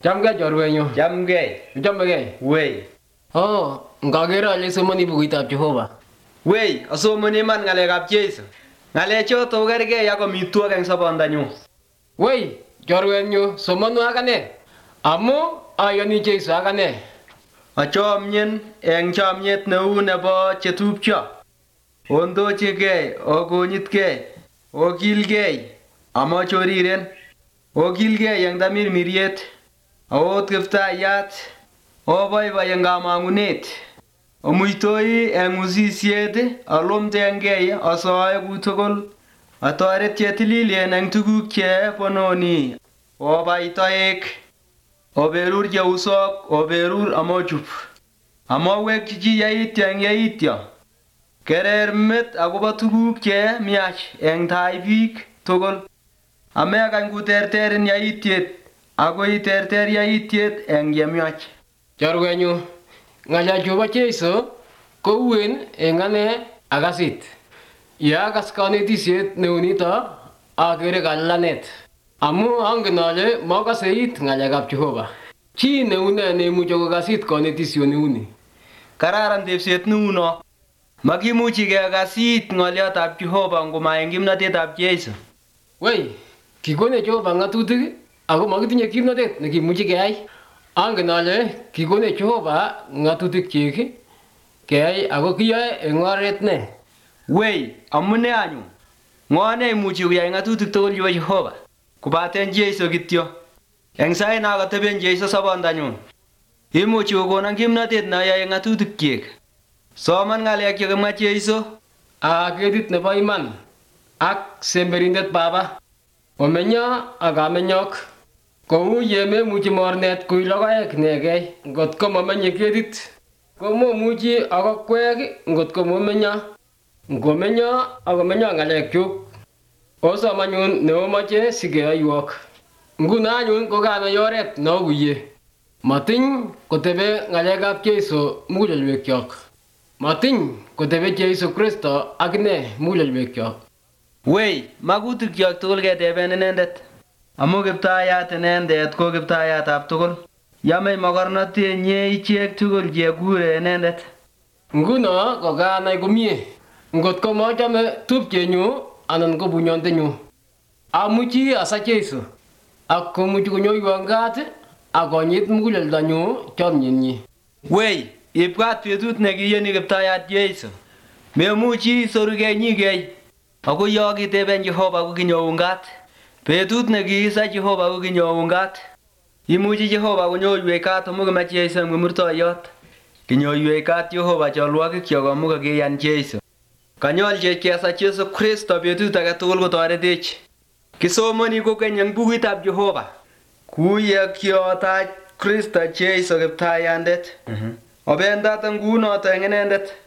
Chamgei chorwenyu. Chamgei. Chamgei. Wei. Oh, ngaker ale somani bukuitab Jehova. Wei, asomani iman ng'alekab Jeiso. Ng'alechoto kokergei ak amitwogik eng sobondanyu. Wei, chorwenyu, somanu akane. Amu ayani Jeiso akane. Achomien eng chomyet neu nebo chetupcho. Ondochigei, okonyitkei, okilgei, amachoriren. Okilgei eng tamirmiriet, aot Kiptayat, oboiboi eng kamang'unet. Omuitoi eng usisiet, alumtengei asoeku tugul, atoret chetililen eng tuguk chebononi, obai toek, oberur cheusok, oberur amochup. Amowekchi chi yaityo eng yaityo. Kerer met akobo tuguk che miach eng tai biik tugul. Amekany kuterterin yaityet, akoi iterter yaityet eng yemiach. Chorwenyu, ng'alechu bo Jeiso kouen eng ane akasit. Yeakas kanetisiet neu nito, akere kalalanet. Amu angen ale makase it ng'alekab Jehova. Chi neune neimuchi kokas it kanetisiet neuni? Kararan tepset neuno. Makimuchi kekas it ng'oliotab Jehova ngoma eng kimnatetab Jeiso. Wei, kikonech Jehova ng'atutik ako makitinye kimnatet nekimuchi keyai. Angen ale kikonech Jehova ng'atutik chik keyai ako kiyoe eng oret ne? Wei, amune anyun? Ng'o neimuchi koyai ng'atutik tugul chebo Jehova? Kobaten Jeiso kityo. Eng sait nakateben Jeiso sobondanyun. Imuchi kokonon kimnatet nayoe ng'atutik chik. Soman ng'alek chekimwa Jeiso. Ketit nebo iman ak semberindet baba. Omenya ak amenyok. Kou ye memuchi mornet kui logoek negei ngot ko mamenye ketit. Komomuchi akokwek ngot ko momenya. Ngomenya akomenya ng'alekchuk. Osomanyun neomache sikeyoiwok. Nguno anyun kokanai oret nokuye. Matiny kotebe ng'alekab Jeiso mugulelwekyok. Matiny kotebe Jeiso Kristo akine mugulelwekyok. Wei, makutikyok tugul keteben inendet. Amu Kiptayat inendet ko Kiptayatab tugul. Yamei mokornotenyi ichek tugul chekure inendet. Nguno kokanai komie. Ngot ko machame tupchenyu anan ko bunyondenyu, amuchi asa Jeiso ak komuchi konyoiwo gat akonyit muguleldonyu chomyenyi. Wei, ibwat betut nekiyoni Kiptayat Jeiso. Memuchi isorukenyigei. Ako yo kiteben Jehova ko kinyoun gat. Betut nekiisa Jehova ko kinyoun gat. Imuchi Jehova konyoiwech gat amu kimach Jeiso eng Kimurtoiyot. Kinyoiwech gat Jehova cholwogikyok amu kakiyan Jeiso. Kanyolchech kesa Jesu Kristo betut age tugul kotoretech. Kisomoni kokeny eng bukuitab Jehova. Kuye kiotach Kristo Jeiso Kiptayandet. Obendat ngunoto eng inendet.